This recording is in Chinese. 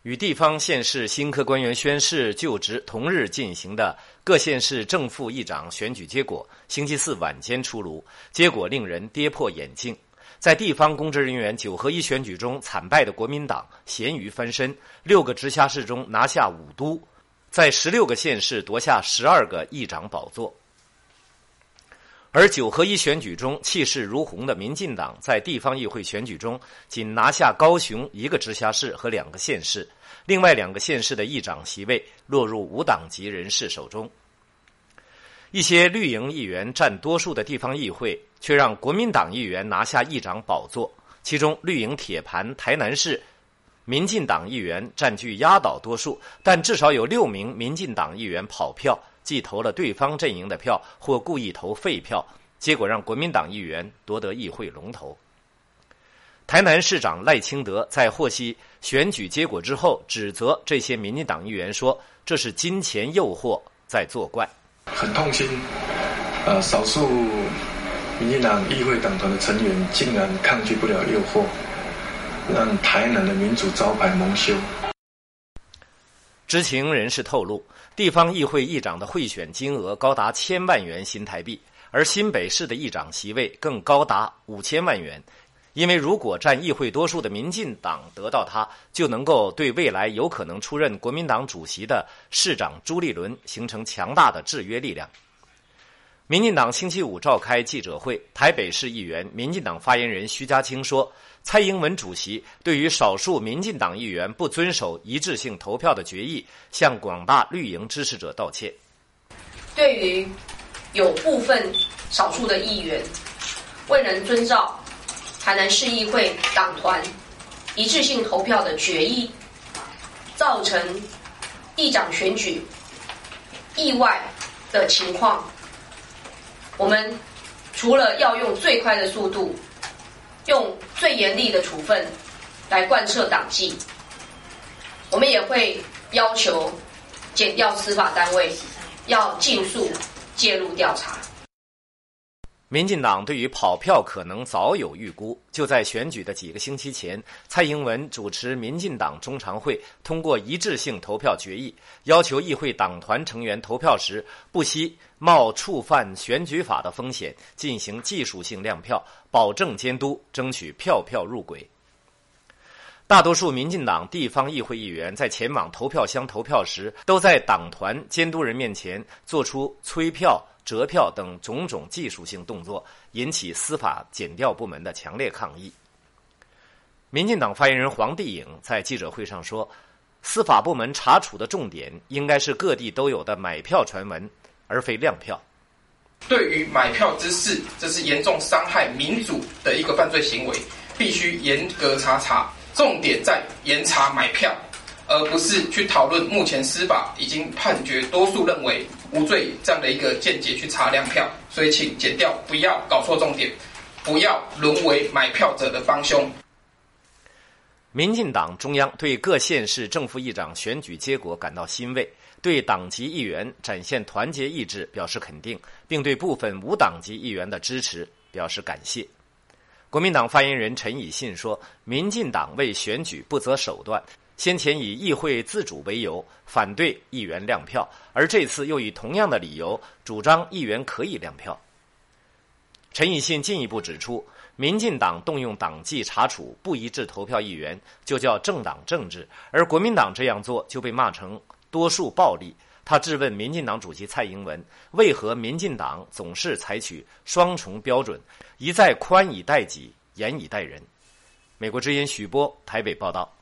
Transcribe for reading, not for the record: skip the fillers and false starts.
与地方县市新科官员宣誓就职同日进行的各县市正副议长选举结果，星期四晚间出炉，结果令人跌破眼镜。在地方公职人员9合1选举中惨败的国民党咸鱼翻身，6个直辖市中拿下5都，在16个县市夺下12个议长宝座。而9合1选举中气势如虹的民进党在地方议会选举中仅拿下高雄1个直辖市和2个县市，另外2个县市的议长席位落入无党籍人士手中。一些绿营议员占多数的地方议会却让国民党议员拿下议长宝座，其中绿营铁盘台南市民进党议员占据压倒多数，但至少有6名民进党议员跑票，既投了对方阵营的票或故意投废票，结果让国民党议员夺得议会龙头。台南市长赖清德在获悉选举结果之后，指责这些民进党议员说，这是金钱诱惑在作怪。 很痛心，少数民进党议会党团的成员竟然抗拒不了诱惑，让台南的民主招牌蒙羞。 知情人士透露，地方议会议长的贿选金额高达1000万元新台币，而新北市的议长席位更高达5000万元。因为如果占议会多数的民进党得到它，就能够对未来有可能出任国民党主席的市长朱立伦形成强大的制约力量。民进党星期五召开记者会，台北市议员民进党发言人徐家清说，蔡英文主席对于少数民进党议员不遵守一致性投票的决议，向广大绿营支持者道歉。 对于有部分少数的议员未能遵照台南市议会党团一致性投票的决议，造成议长选举意外的情况，我们除了要用最快的速度，用最严厉的处分来贯彻党纪，我们也会要求检调司法单位要尽速介入调查。 民进党对于跑票可能早有预估，就在选举的几个星期前，蔡英文主持民进党中常会通过一致性投票决议，要求议会党团成员投票时不惜冒触犯选举法的风险进行技术性量票，保证监督，争取票票入轨。大多数民进党地方议会议员在前往投票箱投票时，都在党团监督人面前做出催票、折票等种种技术性动作，引起司法检调部门的强烈抗议。民进党发言人黄帝颖在记者会上说，司法部门查处的重点应该是各地都有的买票传闻，而非量票。 对于买票之事，这是严重伤害民主的一个犯罪行为，必须严格查，重点在严查买票，而不是去讨论目前司法已经判决多数认为无罪这样的一个见解去查量票。所以请检调不要搞错重点，不要沦为买票者的帮凶。 民进党中央对各县市正副议长选举结果感到欣慰，对党籍议员展现团结意志表示肯定，并对部分无党籍议员的支持表示感谢。国民党发言人陈以信说，民进党为选举不择手段，先前以议会自主为由反对议员亮票，而这次又以同样的理由主张议员可以亮票。陈以信进一步指出，民进党动用党纪查处不一致投票议员，就叫政党政治，而国民党这样做就被骂成多数暴力。他质问民进党主席蔡英文，为何民进党总是采取双重标准，一再宽以待己，严以待人。美国之音许波台北报道。